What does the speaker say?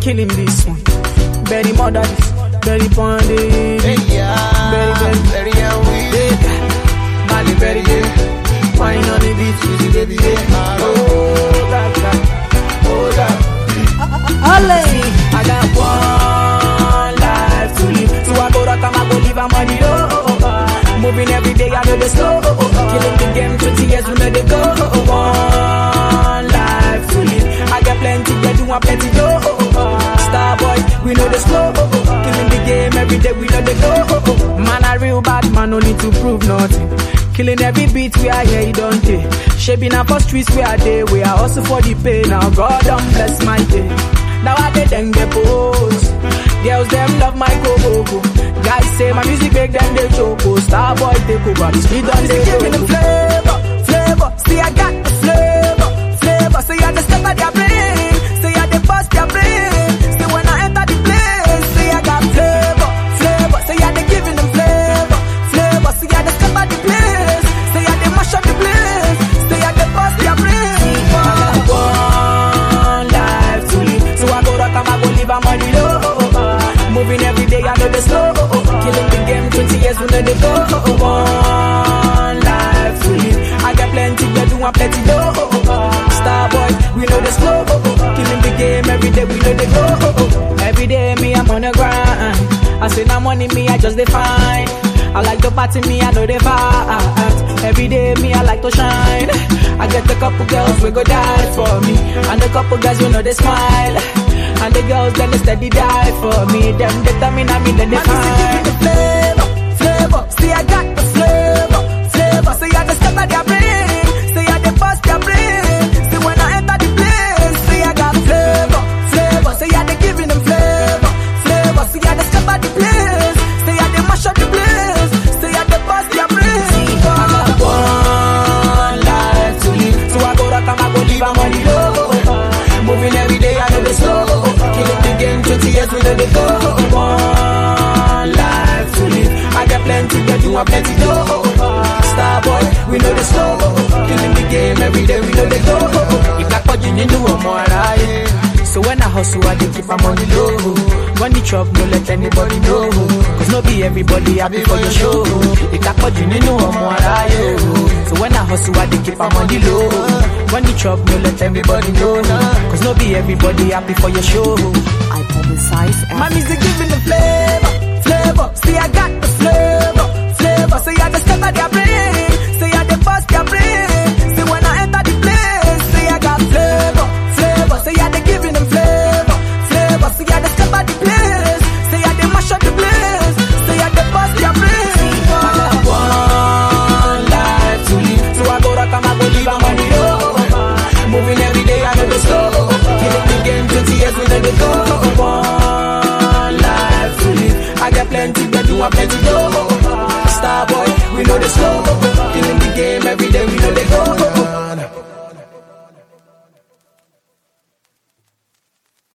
killing this one. Very mother this, very bonded. Very weak. Mali very good. Wine on the beach, easy baby. Oh, that. I got one life to live. So I go to come, I go live, I'm money low. Moving every day, I know the slow. Killing the game, 20 years, we know they go. One life to live. I got plenty, they do want plenty low. Star boy, we know the slow. Killing the game, every day, we know they go. Man, a real bad man, no need to prove nothing. Killing every beat we are here, you don't take. Shaping up for streets we are there. We are also for the pay. Now God don't bless my day. Now I get them they pose. Girls them love my go-go-go. Guys say my music make them they choco. Star boy take over the street on they give me the flavor. See I got the flavor. Say I the step of their brain. Say I the bust their brain. Say when I enter the place. Say I got flavor. Say I the giving them flavor. Say I the step of the place. Say I the mash up the place. Say I the bust their brain. One life to live. So I go to come, I go live, I'm on the low. Moving every day, I know the slow. Killing the game, 20 years, we know the go. One life to live. I got plenty, they do want plenty low. Star boy, we know the slow. Killing the game, every day, we know the go. Every day, me, I'm on the grind. I say no money, me, I just define. I like to party, me, I know the vibe. Every day, me, I like to shine. I get a couple girls, we go die for me. And a couple guys, you know, they smile. And the girls, then they steady die for me. Them, they tell me, then they find the flavor. See, I got the flavor. Say, I just step at their brain. Say, I just bust their brain. Say, when I enter the place. Say, I got flavor. Say, I just giving them flavor. Say, I just step at the place. Say, I just mash up the place. Say, I just bust their brain. I got one life to live. So I go to come, I go live, I'm on the low. Moving every day, I know the slow. Killing the game, 20 years, we know they go. One life to live. I got plenty, they do want plenty low. Star boy, we know the slow. Killing the game, every day, we know they go. If I put you into a more alive. So when I hustle, I keep my money low. Money chop, no let anybody know. Cause no be everybody happy for your show. If I put you into a more alive. So when I hustle, I keep my money low. Money chop, no let everybody know. Cause no be everybody happy for your show. I publicize. My music giving the flavor. See I got the flavor. Say I just step at their brain. Say I the bust their brain. Say when I enter the place. Say I got flavor. Say I the giving them flavor. Say I the step at the place. Say I the mash up the place. Say I the bust their brain. I got one life to live. So I go to come, I go live, I'm on the road. Moving every day, I know the slow. Killing the game, 20 years, we know the go. One life to live. I got plenty, they do want plenty low. Star boy, we know the slow. Killing the game, every day, we know they go.